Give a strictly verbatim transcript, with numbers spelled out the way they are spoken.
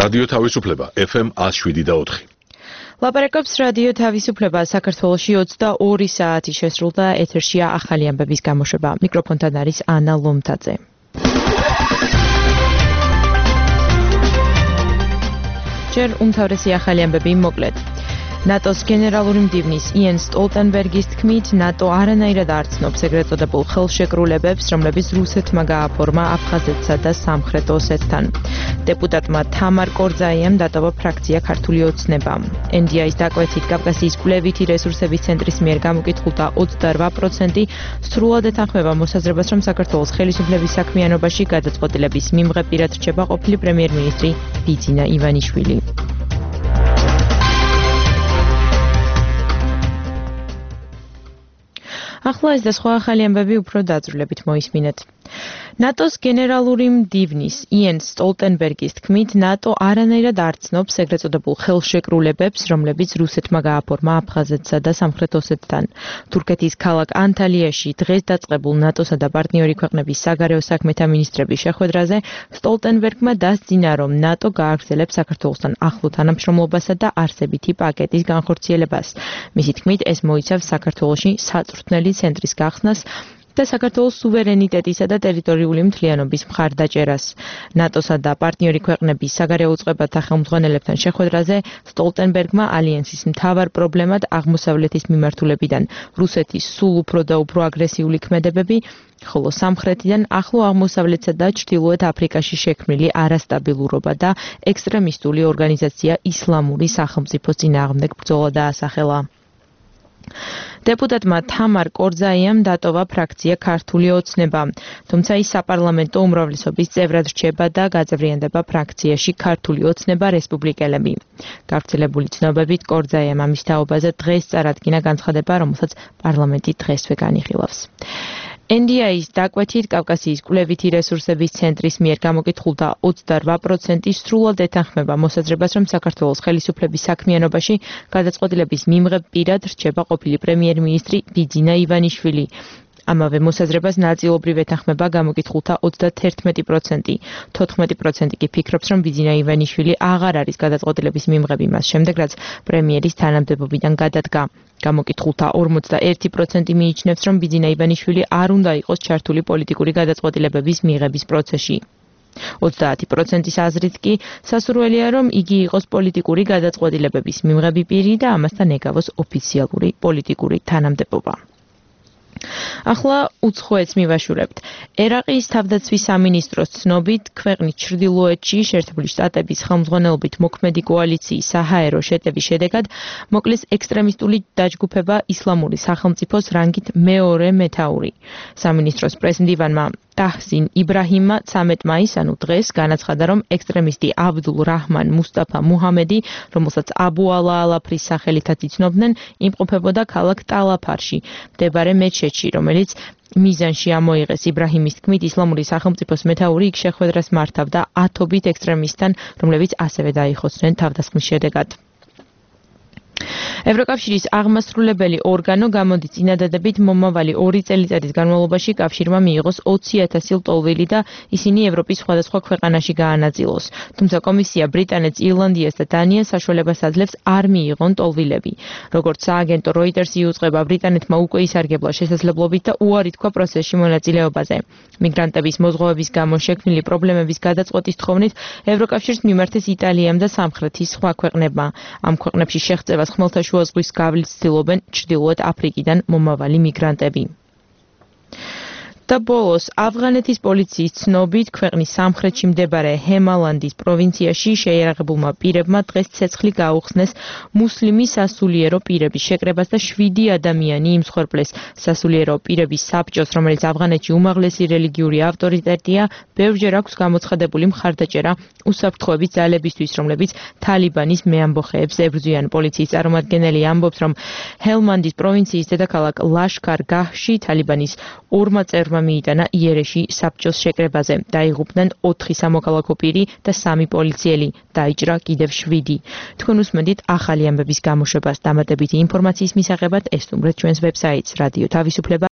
რადიო თავისუფლება F M one oh seven და four. ლაპარაკობს რადიო თავისუფლება საქართველოში ოცდაორი საათი შესრულდა ეთერშია ახალი ამბების გამოშვება. მიკროფონთან არის ანა ლომთაძე. ჯერ უმთავრესი ახალი ამბები მოკლედ. ნატოს გენერალური მდივნის იენ სტოლტენბერგის თქმით, ნატო არანაირად არ ცნობს ეგრეთ წოდებულ ხელშეკრულებებს, რომლებიც რუსეთმა გააფორმა აფხაზეთსა და სამხრეთ ოსეთთან. დეპუტატმა თამარ კორძაიამ დატოვა ფრაქცია ქართული ოცნება. N D I-ის დაკვეთით კავკასიის კვლევითი რესურსების ცენტრის მიერ გამოკითხულთა ოცდარვა პროცენტი სრულად ეთანხმება მოსაზრებას, რომ საქართველოს ხელისუფლების საქმიანობაში გადაწყვეტილების მიმღებ პირად რჩება ყოფილი პრემიერ-მინისტრი ბიძინა ივანიშვილი. ახლა ეს და სხვა ახალი ამბები უფრო დაძრულებით მოისმინეთ. ნატოს გენერალური მდივნის იენ სტოლტენბერგის თქმით, ნატო არანაირად არ ცნობს ეგრეთ წოდებულ ხელშეკრულებებს, რომლებიც რუსეთმა გააფორმა აფხაზეთსა და სამხრეთ ოსეთთან. თურქეთის ქალაქ ანტალიაში დღეს დაწყებულ ნატოსა და პარტნიორი ქვეყნების საგარეო საქმეთა მინისტრების შეხვედრაზე სტოლტენბერგმა დასძინა, რომ ნატო გააგრძელებს საქართველოსთან ახლო თანამშრომლობასა და არსებითი პაკეტის განხორციელებას. მისი თქმით, ეს მოიცავს საქართველოში საწვრთნელი ცენტრის გახსნას და საქართველოს სუვერენიტეტისა და ტერიტორიული მთლიანობის მხარდაჭერას. ნატოსა და პარტნიორი ქვეყნების საგარეო უწყებათა ხელმძღვანელებთან შეხვედრაზე სტოლტენბერგმა ალიანსის მთავარ პრობლემად აღმოსავლეთის მიმართულებიდან რუსეთის სულ უფრო და უფრო აგრესიული ქმედებები, ხოლო სამხრეთიდან ახლო აღმოსავლეთსა და ჩრდილოეთ აფრიკაში შექმნილი არასტაბილურობა და ექსტრემისტული ორგანიზაცია ისლამური სახელმწიფოს წინააღმდეგ ბრძოლა დაასახელა. დეპუტატმა თამარ კორძაიამ დატოვა ფრაქცია ქართული ოცნება, თუმცა ის საპარლამენტო უმრავლესობის წევრად რჩება და გაძევრიანდება ფრაქციაში ქართული ოცნება რესპუბლიკელები. გავრცელებული ცნობებით კორძაიამ ამის თაობაზე დღეს წარადგინა განცხადება, რომელსაც პარლამენტი დღესვე განიხილავს. N D I-ის დაკვეთით კავკასიის კვლევითი რესურსების ცენტრის მიერ გამოკითხულთა ოცდარვა პროცენტი სრულად ეთანხმება მოსაზრებას, რომ საქართველოს ხელისუფლების საქმიანობაში გადაწყვეტილების მიმღებ პირად რჩება ყოფილი პრემიერ-მინისტრი ბიძინა ივანიშვილი. ამავე მოსაზრებას ნაწილობრივ ეთანხმება გამოკითხულთა ოცდაათერთმეტი პროცენტი. თოთხმეტი პროცენტი კი ფიქრობს, რომ ბიძინა ივანიშვილი აღარ არის გადაწყვეტილების მიმღებ იმას შემდეგ, რაც პრემიერის თანამდებობიდან გადადგა. გამოკითხულთა ორმოცდაერთი პროცენტი მიიჩნევს, რომ ბიძინა ივანიშვილი არ უნდა იყოს ჩართული პოლიტიკური გადაწყვეტილებების მიღების პროცესში. ოცდაათი პროცენტის აზრით კი სასურველია, რომ იგი იყოს პოლიტიკური გადაწყვეტილებების მიმღები პირი და ამასთან ეკავოს ოფიციალური პოლიტიკური თანამდებობა. ახლა უცხოეთს მივაშურებთ. ერაყის თავდაცვის სამინისტროს ცნობით, ქვეყნის ჩრდილოეთში შეერთებული შტატების ხელმძღვანელობით მოქმედი კოალიციის საჰაერო შეტევის შედეგად მოკლეს ექსტრემისტული დაჯგუფება ისლამური სახელმწიფოს რანგით მეორე მეთაური. სამინისტროს პრესმდივანმა ტაჰსინ იბრაჰიმმა ცამეტ მაისს, ანუ დღეს, განაცხადა, რომ ექსტრემისტი აბდულ რაჰმან მუსტაფა მუჰამედი, რომელსაც აბუ ალა ალაფრის სახელითაც იცნობდნენ, იმყოფებოდა ქალაქ ტალაფარში, მდებარე მეჩეთში, რომელიც მიზანში ამოიღეს. იბრაჰიმის თქმით, ისლამური სახელმწიფოს მეთაური იქ შეხვედრას მართავდა ათობით ექსტრემისტთან, რომლებიც ასევე დაიხოცნენ თავდასხმის შედეგად. ევროკავშირის აღმასრულებელი ორგანო გამოდის წინადადებით მომავალი ორი წელიწადის განმავლობაში კავშირმა მიიღოს ოცი ათასი ლტოლვილი და ისინი ევროპის სხვადასხვა ქვეყანაში გაანაწილოს. თუმცა კომისია ბრიტანეთს, ირლანდიას და დანიას საშუალებას აძლევს არ მიიღონ ლტოლვილები. როგორც სააგენტო როიტერსი იუწყება, ბრიტანეთმა უკვე ისარგებლა შესაძლებლობით და უარი თქვა პროცესში მონაწილეობაზე. მიგრანტების მოზღვავების გამო შექმნილი პრობლემების გადაწყვეტის თხოვნით ევროკავშირს მიმართეს იტალიამ და სამხრეთის სხვა ქვეყნებმა. ამ ქვეყნებში შეღწევას ხმელთაშუა ზღვის გავლით ცდილობენ ჩრდილოეთ აფრიკიდან მომავალი მიგრანტები. და ბოლოს ავღანეთის პოლიციის ცნობით ქვეყნის სამხრეთში მდებარე ჰემალანდის პროვინციაში შეიარაღებულმა პირებმა დღეს ცეცხლი გაუხსნეს მუსლიმი სასულიერო პირების შეკრებას და შვიდი ადამიანი იმსხვერპლეს. სასულიერო პირების საბჭოს, რომელიც ავღანეთში უმაღლესი რელიგიური ავტორიტეტია, ბევრჯერ აქვს გამოცხადებული მხარდაჭერა უსაფრთხოების ძალებისთვის, რომლებიც თალიბანის მეამბოხეებს ებრძვიან. პოლიციის წარმომადგენელი ამბობს, რომ ჰელმანდის პროვინციის დედაქალაქ ლაშქარ-გაჰში თალიბანის ორმა წევრმა მიიტანა იერეში საბჭოს შეკრებაზე. დაიღუპნენ ოთხი სამოქალაქო პირი და სამი პოლიციელი. დაიჭრა კიდევ შვიდი. თქვენ უსმენთ ახალი ამბების გამოშვებას. დამატებითი ინფორმაციის მისაღებად ესტუმრეთ ჩვენს ვებსაიტს რადიო თავისუფლება